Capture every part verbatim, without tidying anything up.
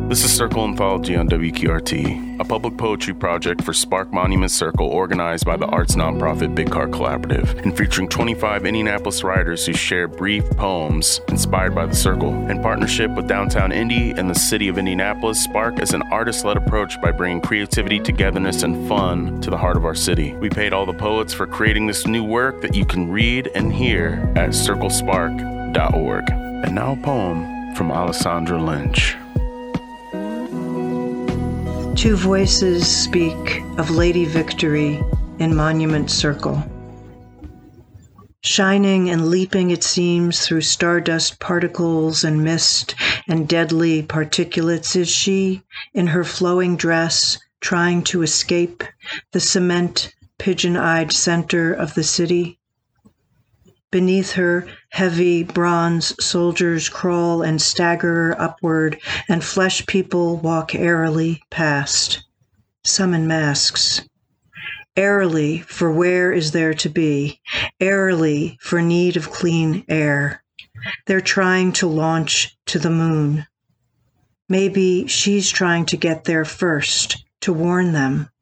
This is Circle Anthology on W Q R T, a public poetry project for Spark Monument Circle organized by the arts nonprofit Big Car Collaborative and featuring twenty-five Indianapolis writers who share brief poems inspired by the Circle. In partnership with Downtown Indy and the City of Indianapolis, Spark is an artist-led approach by bringing creativity, togetherness, and fun to the heart of our city. We paid all the poets for creating this new work that you can read and hear at circle spark dot org. And now a poem from Alessandra Lynch. Two voices speak of Lady Victory in Monument Circle. Shining and leaping, it seems, through stardust particles and mist and deadly particulates is she, in her flowing dress, trying to escape the cement, pigeon-eyed center of the city. Beneath her, heavy bronze soldiers crawl and stagger upward, and flesh people walk airily past, some in masks. Airily, for where is there to be? Airily, for need of clean air. They're trying to launch to the moon. Maybe she's trying to get there first, to warn them.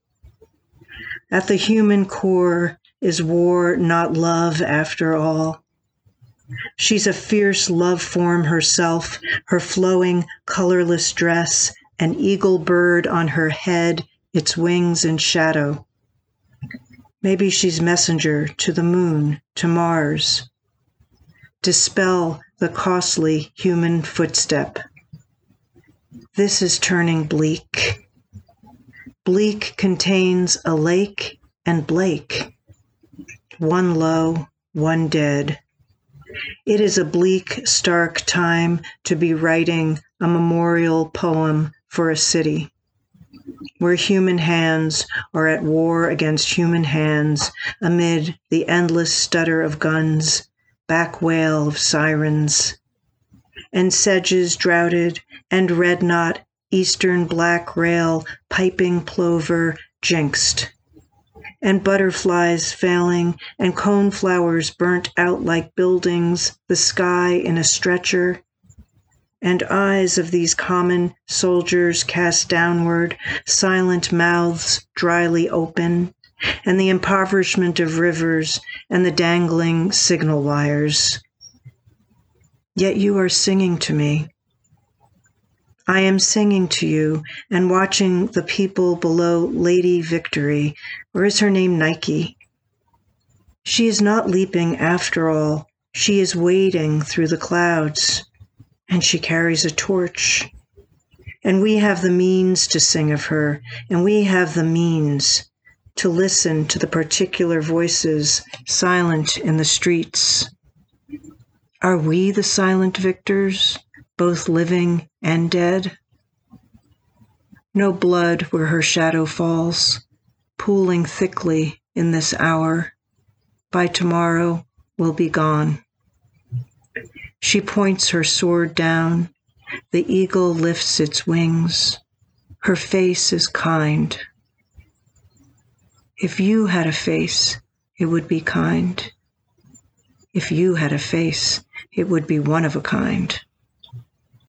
At the human core, is war not love after all? She's a fierce love form herself, her flowing, colorless dress, an eagle bird on her head, its wings in shadow. Maybe she's messenger to the moon, to Mars. Dispel the costly human footstep. This is turning bleak. Bleak contains a lake and Blake. One low, one dead. It is a bleak, stark time to be writing a memorial poem for a city, where human hands are at war against human hands amid the endless stutter of guns, back wail of sirens, and sedges droughted and red knot, eastern black rail, piping plover jinxed. And butterflies failing, and coneflowers burnt out like buildings, the sky in a stretcher, and eyes of these common soldiers cast downward, silent mouths dryly open, and the impoverishment of rivers and the dangling signal wires. Yet you are singing to me. I am singing to you and watching the people below Lady Victory, or is her name Nike? She is not leaping after all. She is wading through the clouds, and she carries a torch. And we have the means to sing of her, and we have the means to listen to the particular voices silent in the streets. Are we the silent victors? Both living and dead? No blood where her shadow falls, pooling thickly in this hour, by tomorrow will be gone. She points her sword down, the eagle lifts its wings, her face is kind. If you had a face, it would be kind. If you had a face, it would be one of a kind.